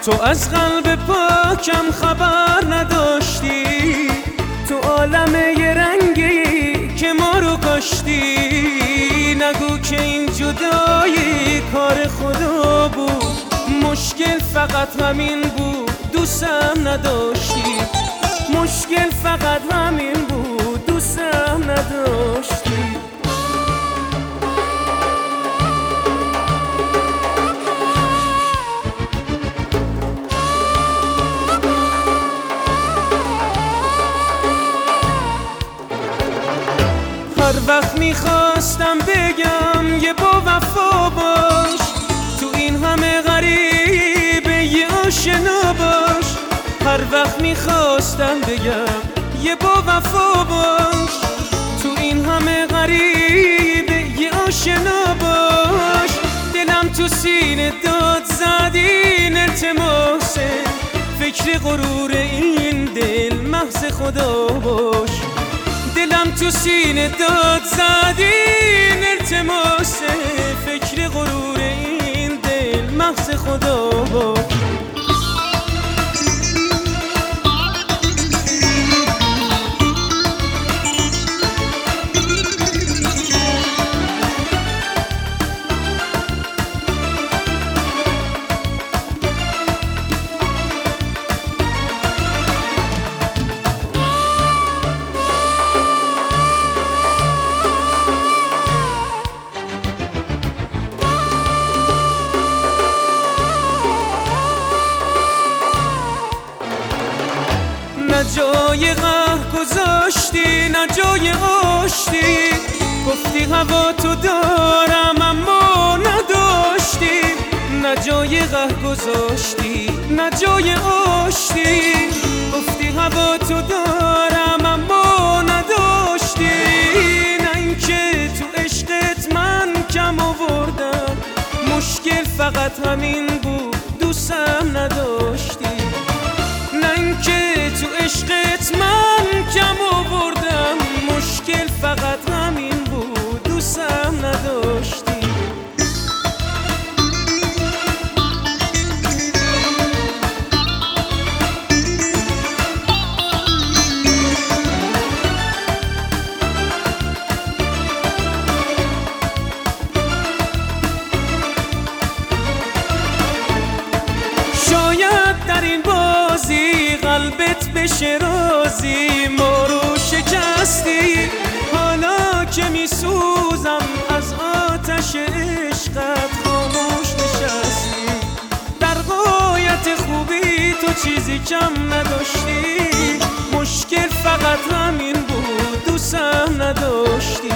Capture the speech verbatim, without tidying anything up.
تو از قلب پاکم خبر نداشتی، تو عالم یه رنگی که ما رو کاشتی. نگو که این جدایی کار خدا بود، مشکل فقط همین بود دوستم نداشتی. مشکل فقط همین بود دوستم نداشتی. هر وقت میخواستم بگم یه با وفا باش، تو این همه غریبه یه آشنا باش. هر وقت میخواستم بگم یه با وفا باش، تو این همه غریبه یه آشنا باش. دلم تو سینه داد زد این التماسه، فکر غرور این دل محض خدا باش. دلم تو سینه داد زد این التماسه، فکر غرور این دل محض خدا باش. نه جای قهر گذاشتی نه جای آشتی، گفتی هوا تو دارم اما نداشتی. نه جای قهر گذاشتی نه جای آشتی، گفتی هوا تو دارم اما نداشتی. نه اینکه تو عشقت من کم آوردم، مشکل فقط همین بود دوستم نداشتی. نه اینکه تو عشقت من کم آوردم، مشکل فقط همین بود دوستم نداشتی. شاید در این بازی قلبت بشه رازی، ما رو شکستی. حالا که میسوزم از آتش عشقت خاموش نشستی. در غایت خوبی تو چیزی کم نداشتی، مشکل فقط همین بود دوستم نداشتی.